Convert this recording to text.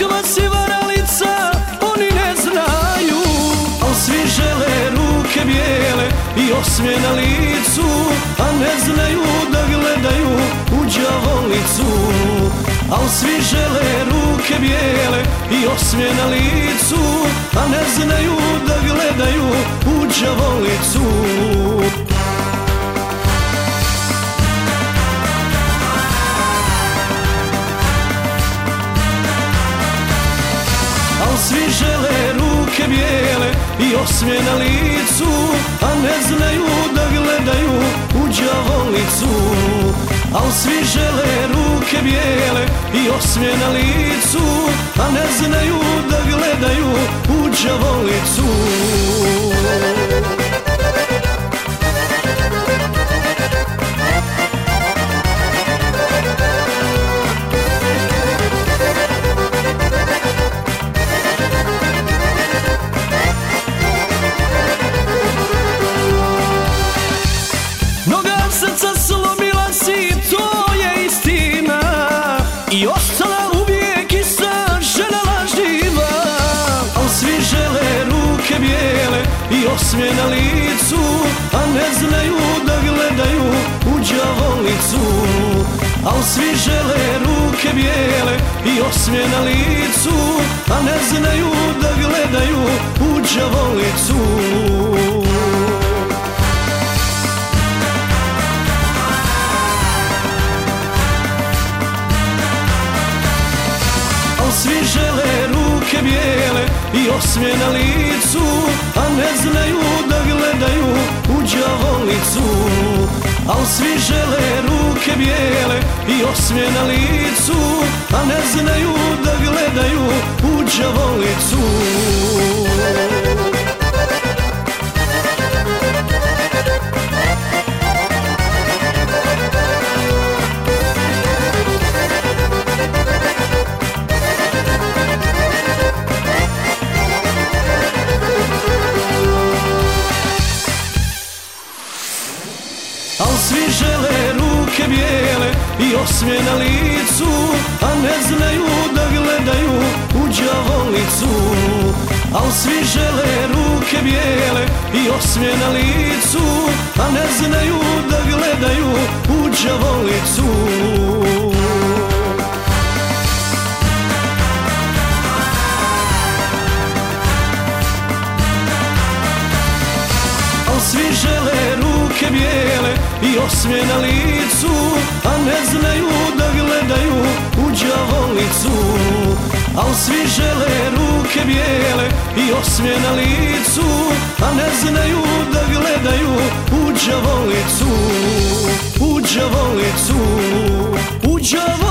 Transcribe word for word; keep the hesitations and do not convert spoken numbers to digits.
kakva si varalica, oni ne znaju, al svi žele ruke bijele i osmije na licu, a ne znaju da gledaju u đavolicu. Al svi žele ruke bijele i osmije na licu, a ne znaju da gledaju u đavolicu. Al svi žele ruke bijele i osmije na licu, a ne znaju da gledaju u đavolicu. Al svi žele ruke bijele i osmije na licu, a ne znaju da gledaju u đavolicu. Mnoga srca slomila si, to je istina, i ostala uvijek ista žena lažljiva. Al svi žele ruke bijele i osmije na licu, a ne znaju da gledaju u đavolicu. Al svi žele ruke bijele i osmije na licu, a ne znaju da gledaju u đavolicu. Svi žele ruke bijele i osmije na licu, a ne znaju da gledaju u đavolicu. Al svi žele ruke bijele i osmije na licu, a ne znaju da gledaju u đavolicu. Al svi žele ruke bijele i osmije na licu, a ne znaju da gledaju u đavolicu. Al svi žele ruke bijele i osmije na licu, a ne znaju da gledaju u đavolicu. Svi žele ruke bijele i osmije na licu, a ne znaju da gledaju u đavolicu. Al svi žele ruke bijele i osmije na licu, a ne znaju da gledaju u đavolicu. U đavolicu, u đavolicu.